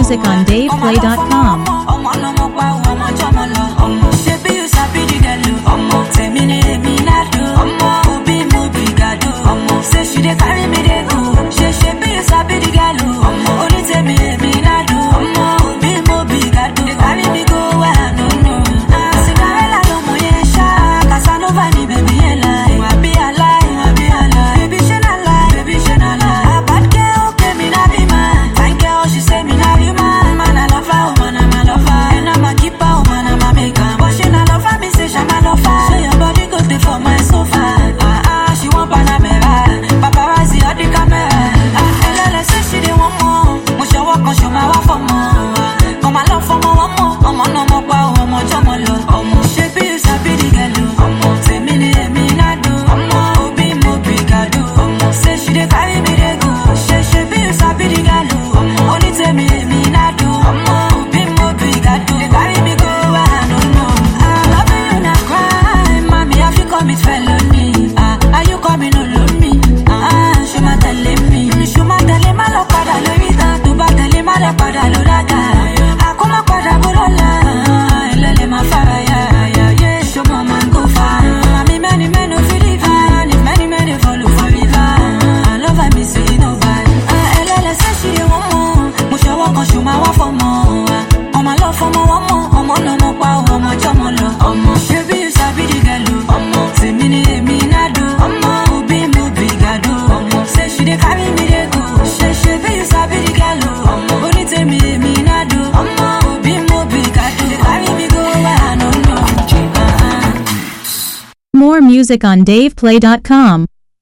music on DavePlay.com. Say she dey carry me dey go. She be you sabi the girl oh. Only tell me not do. Be mo big I do. They carry me go where I don't know. Cinderella no mo yesha. Casanova ni baby ela. You be alive, baby she not lie. A bad girl okay me not be man. Fine girl she say me not be man. Man I love her, man I'm a lover. And I'm a keeper, man I'm a maker. But she not love her, me say she my lover. So your body goes there for my sofa. She want Panamera. Paparazzi at the camera. Elle say she dey want more. Mo show walk on show my wife for more. Come my love for more, one more. Omo no more power, omo jomo lo. Omo she be you sabi the girl. Omo say me not do. Omo obi mo big I do. Omo say she dey carry me dey go. She be you sabi the girl. Omo only tell me not do. Omo obi mo big I do. They carry me go where I don't know. I love you na crime, mommy I feel commit felony. Are you coming alone me? She ma telle me. She ma telle ma lo pada lo rita. Tu ba telle ma le pada lo rata. Akuma pada bolola. Lele ma fara ya. Show my man go far. Many men no feel it. If many men follow forever. I love her me say no bad. Elle say she dey want more. Mo show walk on show my wife for more. Omo love for more, one more. Omo no more power, omo jomo lo. Omo she be you sabi the girl. Omo say me not do. Omo be mo big I do. Omo say she dey carry me dey go. She be you sabi the girl. Omo only tell me not do. Omo be mo big I do. They carry me go where I don't know. More music on DavePlay.com.